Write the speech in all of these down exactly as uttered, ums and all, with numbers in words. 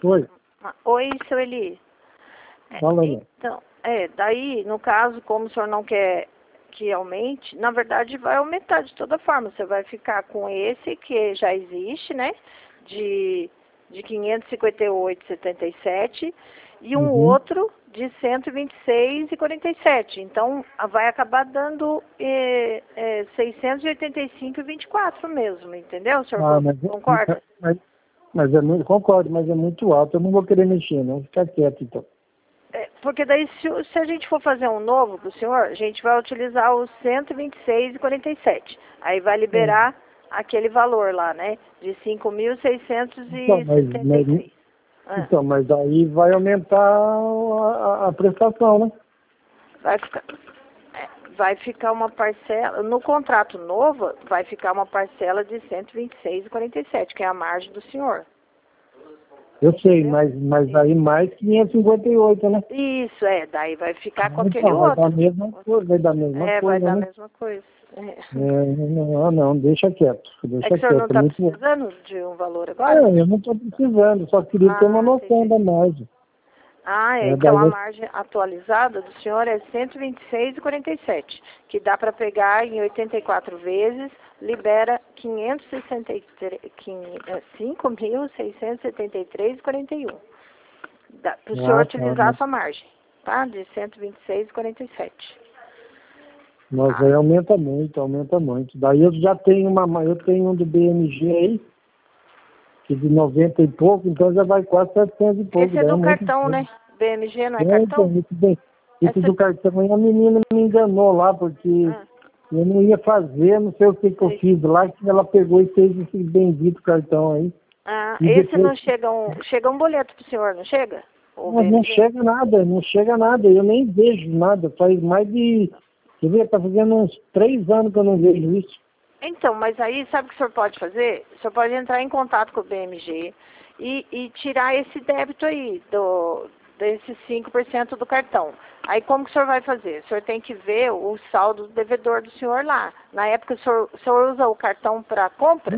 Oi. Oi, seu Eli. É, Fala aí. então, é, daí, no caso, como o senhor não quer que aumente, na verdade vai aumentar de toda forma. Você vai ficar com esse que já existe, né? De, de quinhentos e cinquenta e oito vírgula setenta e sete e um Uhum. outro de cento e vinte e seis vírgula quarenta e sete. Então, vai acabar dando é, é, seiscentos e oitenta e cinco vírgula vinte e quatro mesmo, entendeu, senhor? Ah, mas, Concorda? mas, mas é muito, concordo, mas é muito alto. Eu não vou querer mexer, não. Fica quieto, então. É, porque daí, se, o- se a gente for fazer um novo para o senhor, a gente vai utilizar o cento e vinte e seis vírgula quarenta e sete. Aí vai liberar aquele valor lá, né? De cinco mil seiscentos Então, e mas, setenta e mas, três. Ah, então, mas aí vai aumentar a, a, a prestação, né? vai ficar, é, vai ficar uma parcela, no contrato novo, vai ficar uma parcela de cento e vinte e seis vírgula quarenta e sete, que é a margem do senhor. Eu sei, Entendeu? mas, mas aí mais quinhentos e cinquenta e oito, né? Isso, é, daí vai ficar com aquele Então, vai dar a outro. mesma coisa, vai dar a mesma É, vai coisa, dar a né? mesma coisa. É. É, não, não, deixa quieto, É que deixa o senhor não quieto, é está muito bom. precisando de um valor Ah, agora? eu não estou precisando, só queria ter uma Ah, noção entendi. da margem. Ah, é, É, então daí a eu- margem atualizada do senhor é cento e vinte e seis vírgula quarenta e sete, que dá para pegar em oitenta e quatro vezes, libera quinhentos e sessenta e três, cinco mil seiscentos e setenta e três vírgula quarenta e um. Para o senhor ah, tá, utilizar a mas, sua margem, tá? De cento e vinte e seis vírgula quarenta e sete. mas Ah, aí aumenta muito, aumenta muito. Daí eu já tenho uma, eu tenho um do B M G aí, que de noventa e pouco, então já vai quase setecentos e pouco, esse é daí é do muito cartão, bem. né? B M G não é É, cartão? então, esse, bem, esse Essa... do cartão aí, a menina me enganou lá, porque Ah, eu não ia fazer, não sei o que que eu sei. fiz lá, que ela pegou e fez esse bendito cartão aí. Ah, E esse depois, não chega um, chega um boleto pro senhor, não chega? O mas não B M G? chega nada, não chega nada, eu nem vejo nada, faz mais de, quer ver, tá fazendo uns três anos que eu não vejo isso. Então, mas aí sabe o que o senhor pode fazer? O senhor pode entrar em contato com o B M G e, e tirar esse débito aí, do, desses cinco por cento do cartão. Aí como que o senhor vai fazer? O senhor tem que ver o saldo do devedor do senhor lá. Na época o senhor, o senhor usa o cartão para compras?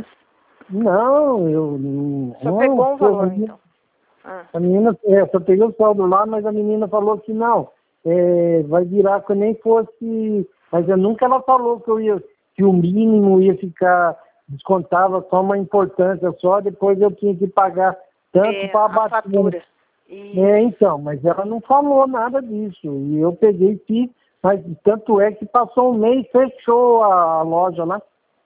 Não, eu O senhor não, pegou um pô, a valor menina, então? Ah, a menina é, só peguei o saldo lá, mas a menina falou que não, é, vai virar que nem fosse, mas eu nunca ela falou que eu ia, que o mínimo ia ficar, descontava só uma importância só, depois eu tinha que pagar tanto é, para a abater. fatura. É, Isso. então, mas ela não falou nada disso, e eu peguei e fiz, mas tanto é que passou um mês, fechou a, a loja lá.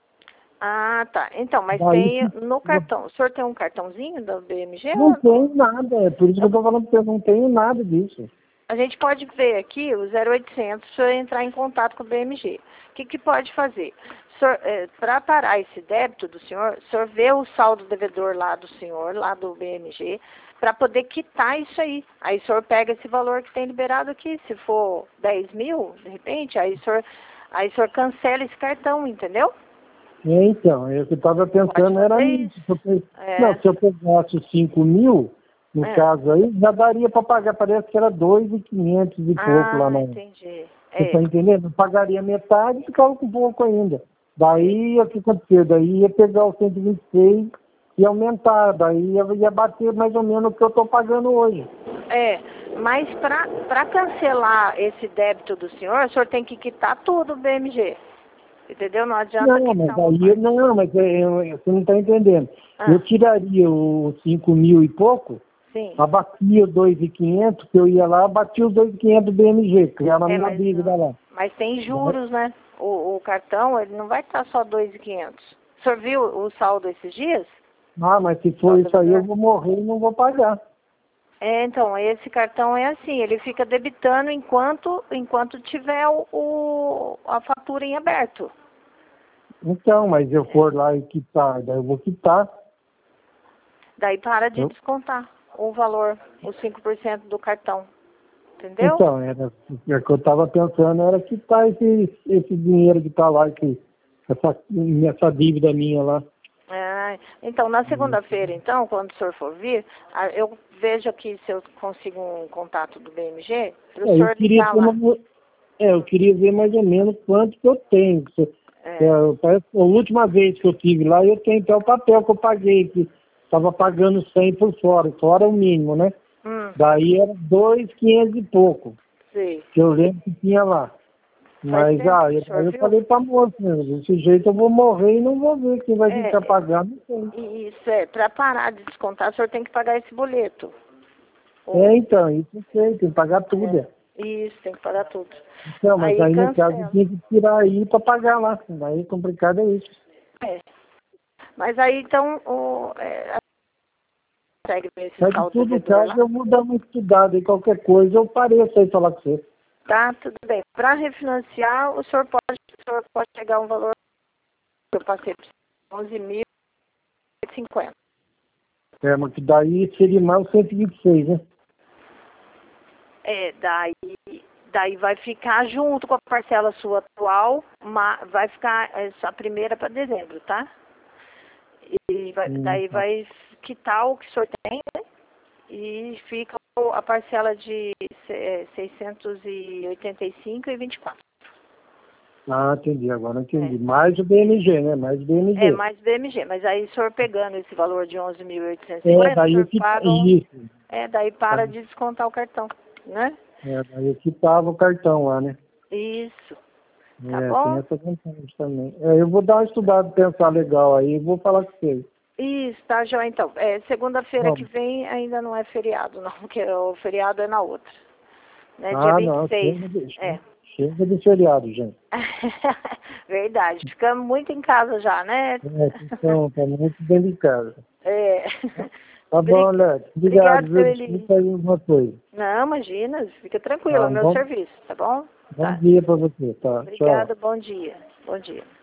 Ah, tá. Então, mas Daí tem no cartão. O senhor tem um cartãozinho da B M G não ou não? tenho nada, é por isso que eu tô falando que eu não tenho nada disso. A gente pode ver aqui o zero oitocentos para entrar em contato com o B M G. O que, que pode fazer? Para parar esse débito do senhor, o senhor vê o saldo devedor lá do senhor, lá do B M G, para poder quitar isso aí. Aí o senhor pega esse valor que tem liberado aqui, se for dez mil, de repente, aí o senhor, aí o senhor cancela esse cartão, entendeu? É, então, eu que estava Pode pensando era fazer nisso. isso. Se eu pe- Não, É, se eu pegasse os cinco mil, no é. caso aí, já daria para pagar, parece que era dois mil e quinhentos e pouco lá Ah, na. entendi. Você É, está entendendo? Eu pagaria metade e ficava com pouco ainda. é. Daí, o que aconteceu? Daí ia pegar o cento e vinte e seis e aumentar, daí ia, ia bater mais ou menos o que eu estou pagando hoje. É, mas para cancelar esse débito do senhor, o senhor tem que quitar tudo do B M G. Entendeu? Não adianta Não, mas quitar uma aí, eu- parte. não, mas é, eu- você não está entendendo. Eu Ah, tiraria os cinco mil e pouco, sim. abatia os dois mil e quinhentos, que eu ia lá, abatia os dois mil e quinhentos do B M G, que era na É, minha mas, dívida ah, lá. mas tem juros, né? O, o cartão, ele não vai estar só dois mil e quinhentos. O senhor viu o saldo esses dias? Ah, mas se for Saldo isso aí, eu devedor? vou morrer e não vou pagar. É, então, esse cartão é assim, ele fica debitando enquanto, enquanto tiver o, o- a fatura em aberto. Então, mas eu for lá e quitar, daí eu vou quitar. Daí para de Eu- descontar o valor, os cinco por cento do cartão. Entendeu? Então, era, o que eu estava pensando era quitar esse, esse dinheiro que está lá, que, essa, essa dívida minha lá. Ah, então, na segunda-feira, então, quando o senhor for vir, ah, eu vejo aqui se eu consigo um contato do B M G, para o É, eu senhor queria ligar ter lá. uma, é, eu queria ver mais ou menos quanto que eu tenho. Se- É. é, parece que a última vez que eu tive lá, eu tenho até o papel que eu paguei, que, estava pagando cem por fora, fora o mínimo, né? Hum. Daí era dois mil e quinhentos e pouco, Sim. que eu lembro que tinha lá. Mas, tempo, ah, eu, senhor eu viu? falei pra moça, né, desse jeito eu vou morrer e não vou ver quem vai É, ficar pagando. Não sei. E Isso é, para parar de descontar, o senhor tem que pagar esse boleto. É, então, isso eu sei, tem que pagar tudo. É, isso, tem que pagar tudo. Então, mas Aí aí no caso cancela. tinha que tirar aí pra pagar lá. Daí complicado é isso. É. Mas aí então, o, é, consegue ver esse Mas de saldo todo devedor caso lá? eu vou dar uma estudada e qualquer coisa eu pareço aí falar com você. Tá, tudo bem. Para refinanciar, o senhor pode, o senhor pode pegar um valor que eu passei por onze mil e cinquenta. É, mas que daí seria mais os cento e vinte e seis, né? É, daí, daí vai ficar junto com a parcela sua atual, ma- vai ficar essa primeira para dezembro, tá? E vai- Hum, daí tá. vai quitar o que o senhor tem, né? E fica o- a parcela de é, seiscentos e oitenta e cinco e vinte e quatro. Ah, entendi, agora entendi. É. Mais o B M G, né? Mais o B M G. É, mais B M G, mas aí o senhor pegando esse valor de onze mil e oitocentos e É, cinquenta, o daí eu senhor que... paga um, Isso. é, daí para de descontar o cartão, né? É, daí eu quitava o cartão lá, né? Isso, tá É, tem bom? essa vantagem também. É, eu vou dar uma estudada, pensar legal aí e vou falar com vocês. Isso, tá, João, então. É, segunda-feira que Vamos. vem ainda não é feriado, não, porque o feriado é na outra. Né? Dia Ah, vinte não, e seis. chega de, É. chega de feriado, gente. Verdade, ficamos muito em casa já, né? É, então, tá muito bem de casa. É. Tá bom, Alex. Obrigado, Obrigado, viu? seu Eli. Desculpa aí alguma coisa. Não, imagina, fica tranquilo, é Tá, o meu bom, serviço, tá bom? bom Tá. dia pra você, tá? Tchau. Obrigada, bom dia. Bom dia.